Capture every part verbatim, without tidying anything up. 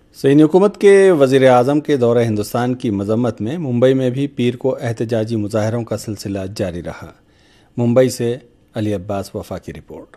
صحیح حکومت کے وزیر اعظم کے دورہ ہندوستان کی مذمت میں ممبئی میں بھی پیر کو احتجاجی مظاہروں کا سلسلہ جاری رہا۔ ممبئی سے علی عباس وفا کی رپورٹ۔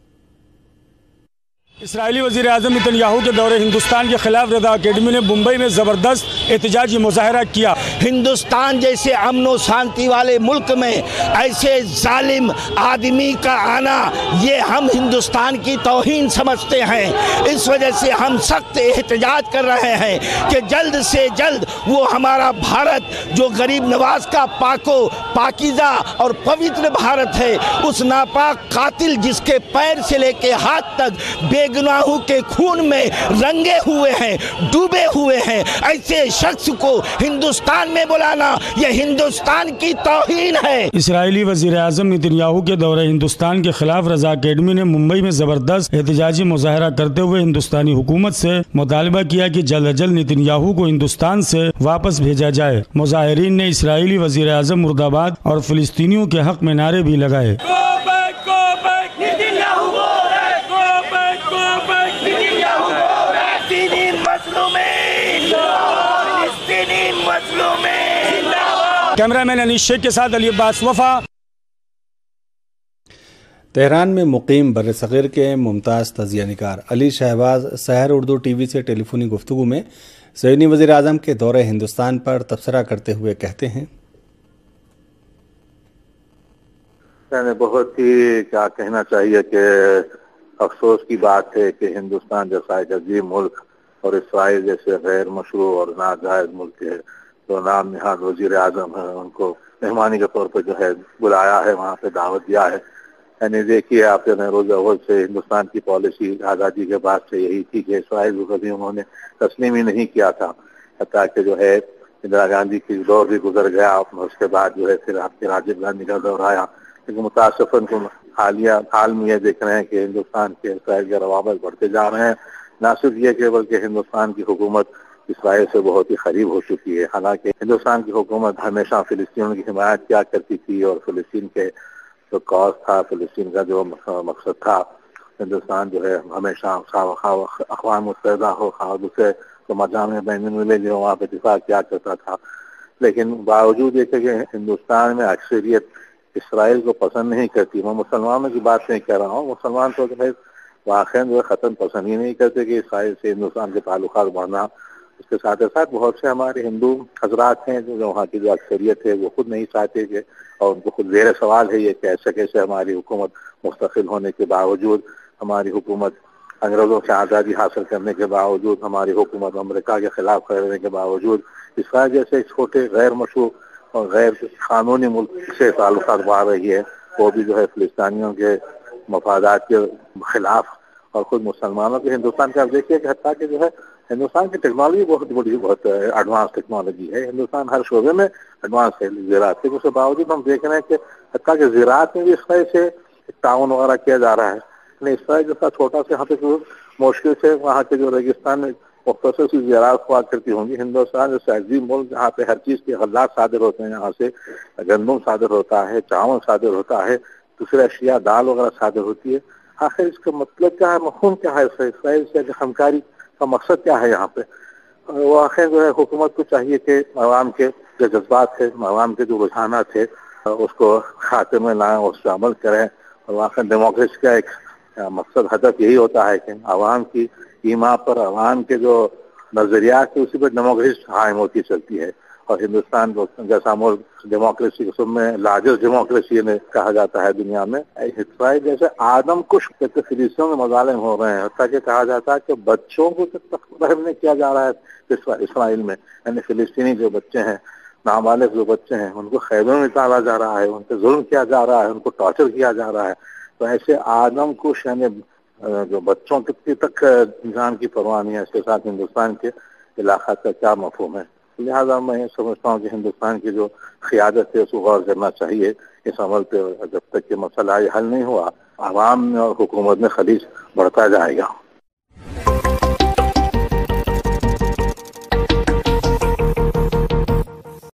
اسرائیلی وزیر اعظم نیتن یاہو کے دورے ہندوستان کے خلاف رضا اکیڈمی نے ممبئی میں زبردست احتجاجی مظاہرہ کیا۔ ہندوستان جیسے امن و شانتی والے ملک میں ایسے ظالم آدمی کا آنا یہ ہم ہندوستان کی توہین سمجھتے ہیں۔ اس وجہ سے ہم سخت احتجاج کر رہے ہیں کہ جلد سے جلد وہ ہمارا بھارت جو غریب نواز کا پاکو پاکیزہ اور پوتر بھارت ہے، اس ناپاک قاتل جس کے پیر سے لے کے ہاتھ تک بے گناہوں کے خون میں رنگے ہوئے ہیں، ڈوبے ہوئے ہیں، ایسے شخص کو ہندوستان میں بلانا یہ ہندوستان کی توہین ہے۔ اسرائیلی وزیر اعظم نیتن یاہو کے دورہ ہندوستان کے خلاف رضا اکیڈمی نے ممبئی میں زبردست احتجاجی مظاہرہ کرتے ہوئے ہندوستانی حکومت سے مطالبہ کیا کہ جلد از جلد نیتن یاہو کو ہندوستان سے واپس بھیجا جائے۔ مظاہرین نے اسرائیلی وزیر اعظم مرد آباد اور فلسطینیوں کے حق میں نعرے بھی لگائے۔ کیمرہ مین انیس شیخ کے ساتھ علی عباس وفا۔ تہران میں مقیم برصغیر کے ممتاز تجزیہ نگار علی شہباز سحر اردو ٹی وی سے ٹیلی فونی گفتگو میں صہیونی وزیر اعظم کے دورہ ہندوستان پر تبصرہ کرتے ہوئے کہتے ہیں، بہت ہی کیا کہنا چاہیے کہ افسوس کی بات ہے کہ ہندوستان جیسا ایک عظیم ملک اور اسرائیل جیسے غیر مشروع اور ناجائز ملک ہے تو نام نہاد وزیر اعظم ہے، ان کو مہمانی کے طور پہ جو ہے بلایا ہے، وہاں پہ دعوت دیا ہے۔ یعنی دیکھیے آپ نے روز اول سے ہندوستان کی پالیسی آزادی کے بعد سے یہی تھی کہ اسرائیل کو کبھی انہوں نے تسلیم ہی نہیں کیا تھا، حتیٰ کہ جو ہے اندرا گاندھی کی دور بھی گزر گیا، اس کے بعد جو ہے پھر آپ کے راجیو گاندھی کا دور آیا، لیکن متاسفاً حالیہ حال میں یہ دیکھ رہے ہیں کہ ہندوستان کے اسرائیل کے روابط بڑھتے جا رہے ہیں۔ نہ صرف یہ کہ بلکہ ہندوستان کی حکومت اسرائیل سے بہت ہی قریب ہو چکی ہے، حالانکہ ہندوستان کی حکومت ہمیشہ فلسطینیوں کی حمایت کیا کرتی تھی اور فلسطین کے جو کاز تھا، فلسطین کا جو مقصد تھا، ہندوستان جو ہے ہمیشہ اقوام متحدہ ہو خواہ دوسرے تو مجامع بین المللی جو وہاں پہ دفاع کیا کرتا تھا۔ لیکن باوجود یہ کہ ہندوستان میں اکثریت اسرائیل کو پسند نہیں کرتی، میں مسلمانوں کی بات نہیں کہہ رہا ہوں، مسلمان تو جو ہے واقعی جو ہے ختم پسند ہی نہیں کرتے کہ اسرائیل سے ہندوستان کے تعلقات بڑھنا۔ اس کے ساتھ ساتھ بہت سے ہمارے ہندو حضرات ہیں جو وہاں کی جو اکثریت ہے وہ خود نہیں چاہتے کہ، اور ان کو خود زیر سوال ہے یہ کہ ایسے کیسے ہماری حکومت مستقل ہونے کے باوجود، ہماری حکومت انگریزوں سے آزادی حاصل کرنے کے باوجود، ہماری حکومت امریکہ کے خلاف کھڑے کے باوجود اسرائیل جیسے چھوٹے غیر مشروع اور غیر قانونی ملک سے تعلقات بڑھ رہی ہے، وہ بھی جو ہے فلسطینیوں کے مفادات کے خلاف اور خود مسلمانوں کے۔ ہندوستان کا آپ دیکھیے کہ حتیٰ کہ جو ہے ہندوستان کی ٹیکنالوجی بہت بڑی بہت ایڈوانس ٹیکنالوجی ہے، ہندوستان ہر شعبے میں ایڈوانس ہے زراعت کے، اس کے باوجود ہم دیکھ رہے ہیں کہ حتیٰ کہ زراعت میں بھی اس طرح سے تعاون وغیرہ کیا جا رہا ہے۔ یعنی اسرائیل جیسا چھوٹا سے یہاں پہ مشکل سے وہاں کے جو ریگستان میں مختصر سی زراعت ہوا کرتی ہوں گی، ہندوستان جیسے عظیم ملک جہاں پہ ہر چیز کے غلات صادر ہوتے ہیں، یہاں سے گندم صادر ہوتا ہے، چاول صادر ہوتا ہے، دوسرے اشیاء دال وغیرہ صادر ہوتی ہے، آخر اس کا مطلب کیا ہے، مفہوم کیا ہے اسرائیل سے ہمکاری کا مقصد کیا ہے یہاں پہ؟ وہ آخر جو ہے حکومت کو چاہیے کہ عوام کے جو جذبات ہے، عوام کے جو رجحانات ہے اس کو خاتمے میں لائیں، اس پہ عمل کریں، اور آخر ڈیموکریسی کا ایک مقصد ہدف یہی ہوتا ہے کہ عوام کی ایما پر، عوام کے جو نظریات ہے اسی پر ڈیموکریسی قائم ہوتی چلتی ہے۔ اور ہندوستان جیسا ملک ڈیموکریسی کے سب میں لارجسٹ ڈیموکریسی نے کہا جاتا ہے دنیا میں، اسرائیل جیسے آدم کش فلسطینیوں میں مظالم ہو رہے ہیں، حتیٰ کہ کہا جاتا ہے کہ بچوں کو رحم نہیں کیا جا رہا ہے اسرائیل میں، یعنی فلسطینی جو بچے ہیں، نابالغ جو بچے ہیں، ان کو خیموں میں ڈالا جا رہا ہے، ان پہ ظلم کیا جا رہا ہے، ان کو ٹارچر کیا جا رہا ہے۔ تو ایسے آدم کش یعنی جو بچوں کتنی تک انسان کی پرواہ نہیں ہے، اس کے ساتھ ہندوستان کے علاقہ کا کیا مفہوم ہے؟ لہٰذا میں یہ سمجھتا ہوں کہ ہندوستان کی جو قیادت ہے اس کو غور کرنا چاہیے اس عمل پہ، جب تک کہ مسئلہ حل نہیں ہوا عوام میں اور حکومت میں خلیج بڑھتا جائے گا۔